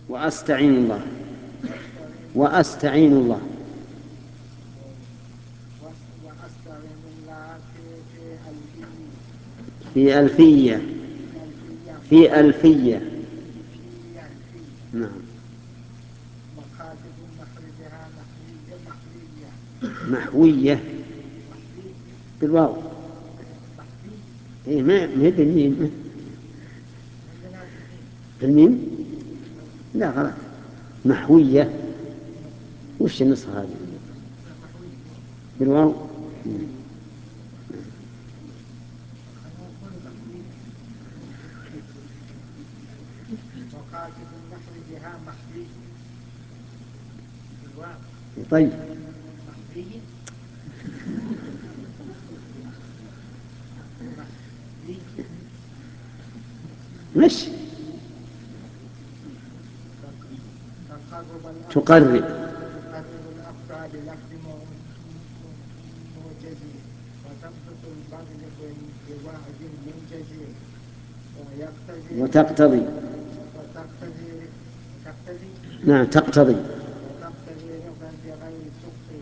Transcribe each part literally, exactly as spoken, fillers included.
وأستعين الله وأستعين الله وأستعين الله في في ألفية في ألفية في ألفية نعم. مخاطب مخرجها محوية محوية محوية بالواو. إيه ما ما بالميم. بالميم لا غلط. محوية وش النسخة هذه بالواو؟ مخاطب مخرجها محوية طيب محوية مش تقرب تقرب الأقصى بلفظ موجز وتنطق البغل بوعد منجز ويقتضي وتقتضي وتقتضي تقتضي نعم تقتضي وتقتضي رضا بغير سخط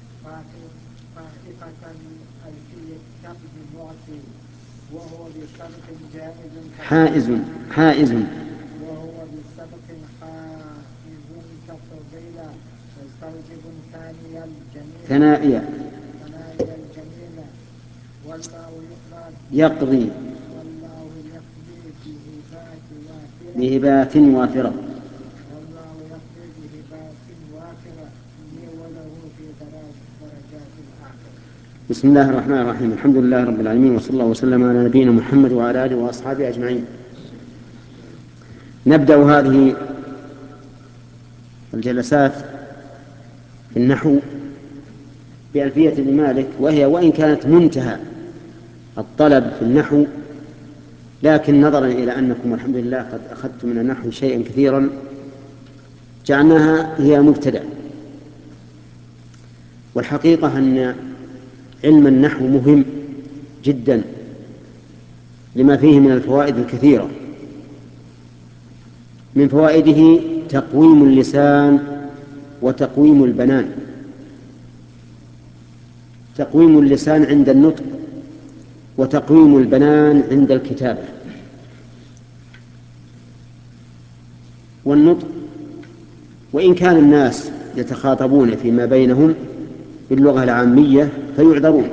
فائقة الألفية كقد معطي وهو بسبق جائز حائز حائز وهو بسبق حائز كفضيلة مستوجب ثاني الجميل ثنائية ثنائي الجميل والله يقضي والله يقضي بهبات وافرة بهبات وافرة والله يقضي بهبات وافرة لي وله في درجات الآخرة. بسم الله الرحمن الرحيم. الحمد لله رب العالمين، وصلى الله وسلم على نبينا محمد وعلى آله وأصحابه أجمعين. نبدأ هذه الجلسات في النحو بألفية ابن مالك، وهي وإن كانت منتهى الطلب في النحو، لكن نظرا إلى أنكم والحمد لله قد أخذتم من النحو شيئا كثيرا جعلناها هي مبتدأ. والحقيقة أن علم النحو مهم جدا لما فيه من الفوائد الكثيرة. من فوائده تقويم اللسان وتقويم البنان. تقويم اللسان عند النطق وتقويم البنان عند الكتابة. والنطق وإن كان الناس يتخاطبون فيما بينهم باللغة العامية فيعذرون،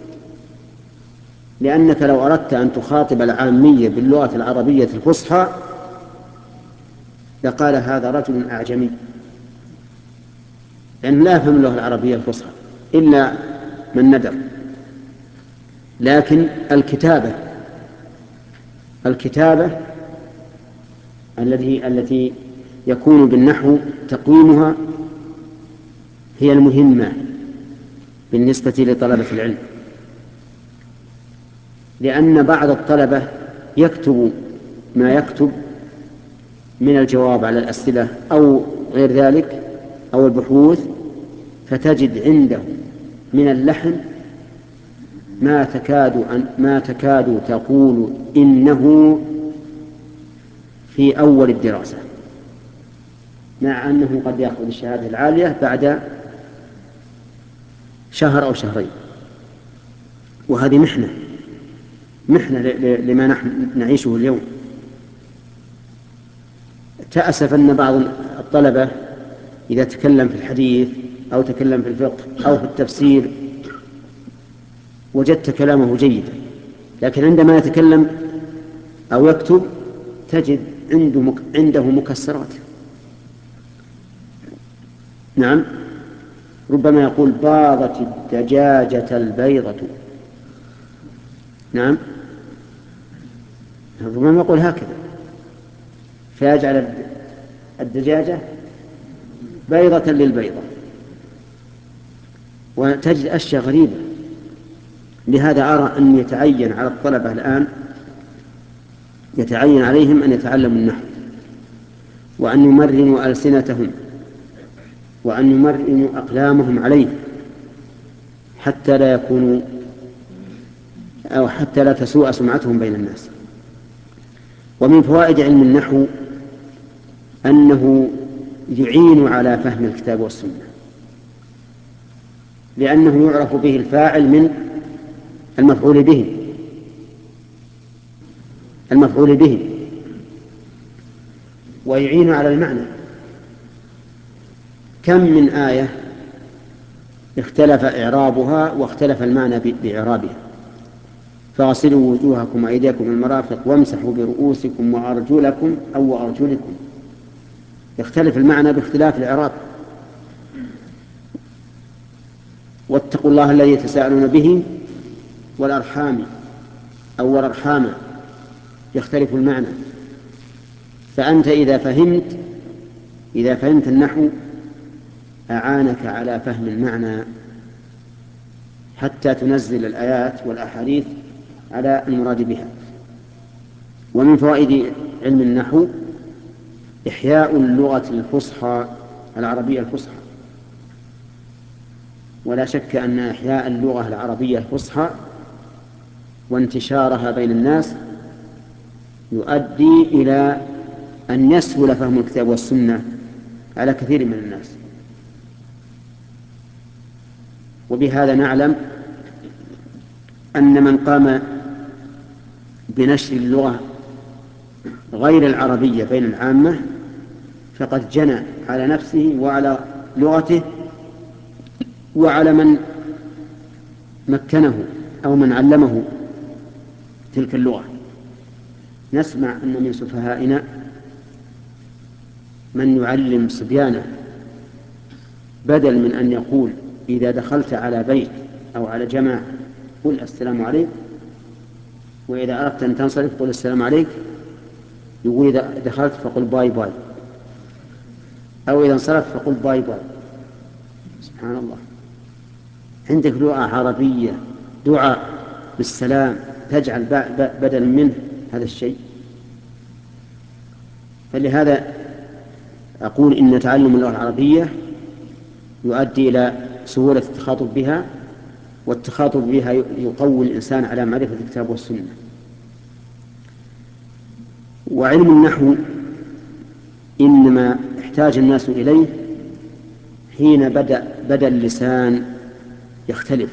لأنك لو أردت أن تخاطب العامية باللغة العربية الفصحى لقال هذا رجل أعجمي، لأنه لا يفهم اللغة العربية الفصحى إلا من ندر. لكن الكتابة الكتابة التي التي يكون بالنحو تقويمها هي المهمة بالنسبة لطلبة العلم، لأن بعض الطلبة يكتب ما يكتب من الجواب على الأسئلة أو غير ذلك أو البحوث، فتجد عنده من اللحن ما تكاد أن ما تكاد تقول إنه في أول الدراسة، مع أنه قد يأخذ الشهادة العالية بعد شهر أو شهرين. وهذه محنة محنة لما نحن نعيشه اليوم. تأسف أن بعض الطلبة إذا تكلم في الحديث أو تكلم في الفقه أو في التفسير وجدت كلامه جيدا، لكن عندما يتكلم أو يكتب تجد عنده عنده مكسرات. نعم، ربما يقول باضت الدجاجة البيضة. نعم، ربما يقول هكذا فيجعل الدجاجة بيضة للبيضة، وتجد أشياء غريبة. لهذا أرى أن يتعين على الطلبة الآن يتعين عليهم أن يتعلموا النحو، وأن يمرنوا ألسنتهم، وأن يمرنوا أقلامهم عليه، حتى لا يكونوا أو حتى لا تسوء سمعتهم بين الناس. ومن فوائد علم النحو أنه يعين على فهم الكتاب والسنة، لأنه يعرف به الفاعل من المفعول به المفعول به ويعين على المعنى. كم من آية اختلف إعرابها واختلف المعنى بإعرابها: فاغسلوا وجوهكم وأيديكم إلى المرافق وامسحوا برؤوسكم وأرجلكم أو أرجلكم. يختلف المعنى باختلاف الإعراب. واتقوا الله الذي تساءلون به والأرحام أو والأرحام، يختلف المعنى. فأنت إذا فهمت إذا فهمت النحو أعانك على فهم المعنى حتى تنزل الآيات والأحاديث على المراد بها. ومن فوائد علم النحو إحياء اللغة الفصحى العربية الفصحى. ولا شك أن إحياء اللغة العربية الفصحى وانتشارها بين الناس يؤدي إلى أن يسهل فهم الكتاب والسنة على كثير من الناس. وبهذا نعلم أن من قام بنشر اللغة غير العربية بين العامة فقد جنى على نفسه وعلى لغته وعلى من مكنه أو من علمه تلك اللغة. نسمع أن من سفهائنا من يعلم صبيانه بدل من أن يقول إذا دخلت على بيت أو على جماعة قل السلام عليك، وإذا أردت أن تنصرف قل السلام عليك، يقول إذا دخلت فقل باي باي، أو إذا انصرفت فقل باي باي. سبحان الله، عندك لغة عربية دعاء بالسلام تجعل بدلا منه هذا الشيء. فلهذا أقول إن تعلم اللغة العربية يؤدي إلى سهولة التخاطب بها، والتخاطب بها يقوي الإنسان على معرفة الكتاب والسنة. وعلم النحو إنما احتاج الناس إليه حين بدأ بدأ اللسان يختلف.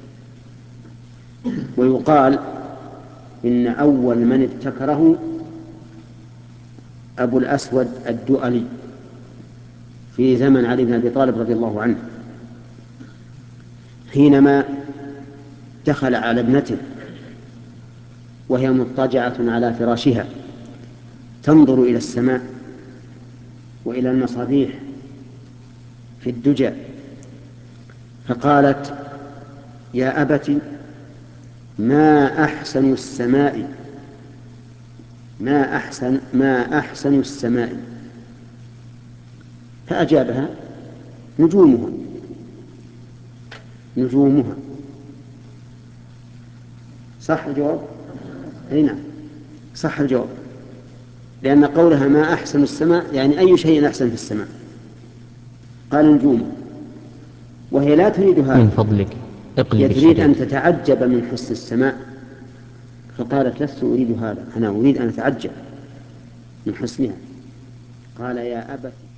ويقال إن أول من ابتكره أبو الأسود الدؤلي في زمن علي بن أبي طالب رضي الله عنه، حينما دخل على ابنته وهي مضطجعة على فراشها تنظر إلى السماء وإلى المصابيح في الدجى، فقالت: يا أبت ما أحسن السماء ما أحسن ما أحسن السماء. فأجابها: نجومها نجومها. صح الجواب؟ أي نعم، صح الجواب، لأن قولها ما أحسن السماء يعني أي شيء أحسن في السماء. قال نجوم، وهي لا تريد هذا، من فضلك اقلب هي تريد أن الشريط. تتعجب من حسن السماء، فقالت: لست أريد هذا، أنا أريد أن أتعجب من حسنها. قال: يا أبت